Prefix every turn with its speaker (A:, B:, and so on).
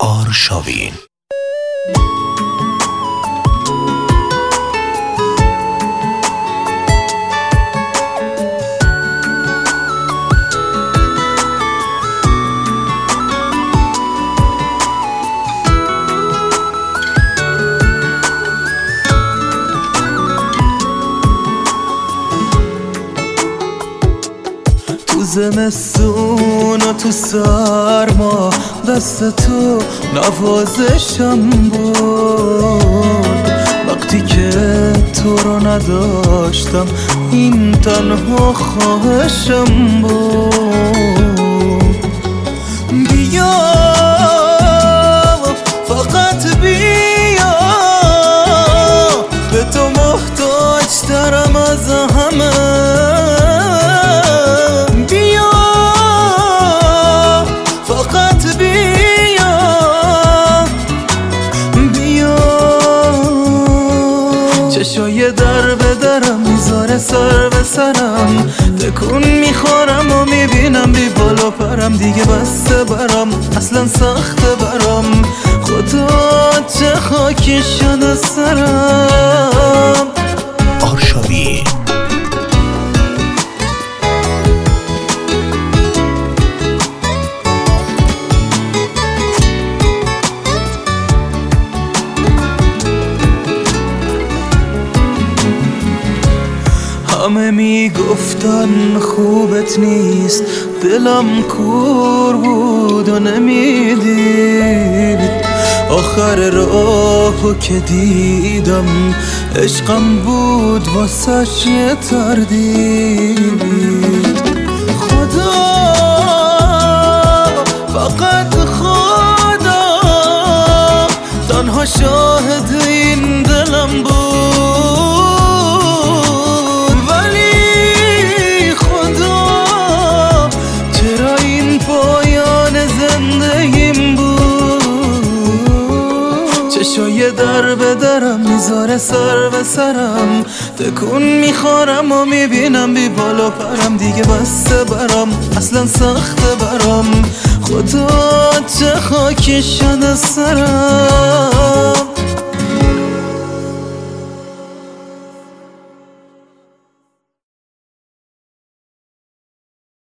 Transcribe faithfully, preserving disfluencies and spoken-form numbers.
A: آرشاوین.
B: زمستون و تو سرما دست تو نوازشم بود، وقتی که تو رو نداشتم این تنها خواهشم بود. بیا فقط بیا، به تو محتاج ترم از همه. چشای در به درم میذاره سر به سرم، تکون میخورم و میبینم بی بالا پرم، دیگه بسته برام اصلا سخته برام، خدا چه خاکی شده سرم.
A: آرشاوین.
B: همه میگفتن خوبت نیست، دلم کور بود و نمیدید، آخر راهو که دیدم عشقم بود واسش یه تردید. خدا فقط خدا تنها شاهد این دلم بود، چشای در به درم میذاره سر به سرم، تکون میخورم و میبینم بی بالا پرم، دیگه بسته برام اصلا سخته برام، خدا چه خاکی شده سرم.